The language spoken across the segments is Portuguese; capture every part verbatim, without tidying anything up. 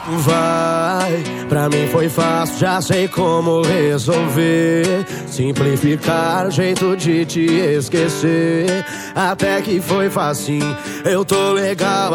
Vai, pra mim foi fácil, já sei como resolver. Simplificar o jeito de te esquecer. Até que foi facinho, eu tô legal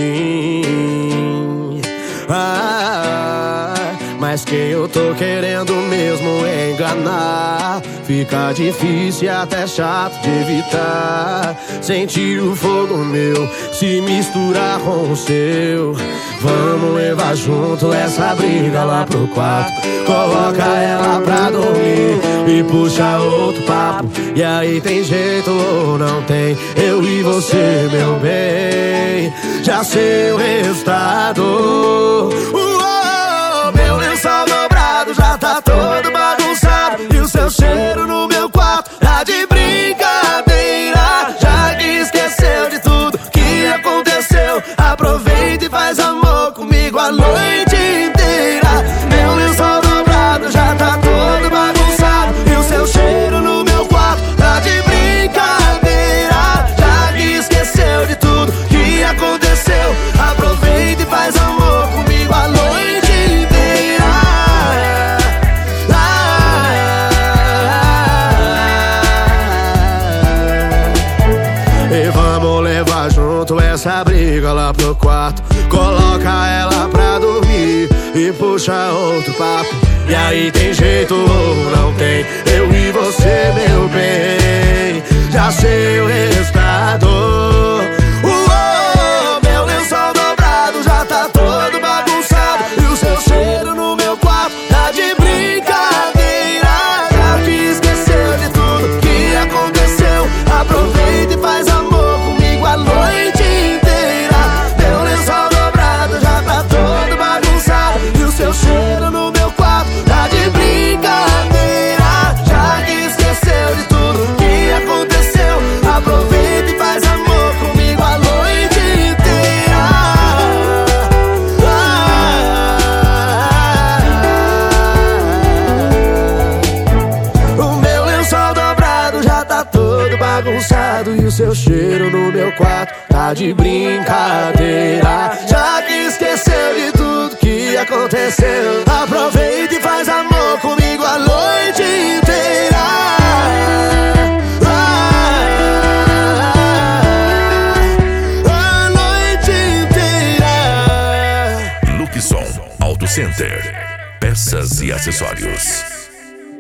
assim. Ah, mas quem eu tô querendo mesmo é enganar. Fica difícil e até chato de evitar. Sentir o fogo meu se misturar com o seu. Vamos levar junto essa briga lá pro quarto. Coloca ela pra dormir e puxa outro papo. E aí tem jeito ou não tem? Eu e você, meu bem, já sei o resultado. Uou, meu lençol dobrado já tá todo bagunçado. E o seu cheiro no meu quarto tá de brincadeira. Já que esqueceu de tudo que aconteceu, aproveita e faz amor comigo a noite inteira. Meu lençol dobrado já tá todo bagunçado. E o seu cheiro no meu quarto tá de brincadeira. Já que esqueceu de tudo que aconteceu, aproveita e faz amor comigo a noite inteira. E vamos levar junto essa briga lá pro quarto. Coloca ela pra dormir e puxa outro papo. E aí tem jeito ou não tem? Eu e você, meu bem, já sei o resultado. Uou, meu lençol dobrado já tá todo bagunçado. E o seu cheiro no meu quarto tá de brincadeira. Já que esqueceu de tudo que aconteceu, aproveita e faz amor comigo a noite inteira. Meu lençol dobrado já tá todo bagunçado. E o seu cheiro no meu quarto tá de brincadeira. Já que esqueceu de tudo que aconteceu, aproveita e faz amor comigo a noite inteira. Ah, o meu lençol dobrado já tá todo bagunçado. E o seu cheiro no meu quarto tá de brincadeira. Já que esqueceu de tudo que aconteceu, aproveita e faz amor comigo a noite inteira. Ah, a noite inteira. Luxon Auto Center. Peças e acessórios.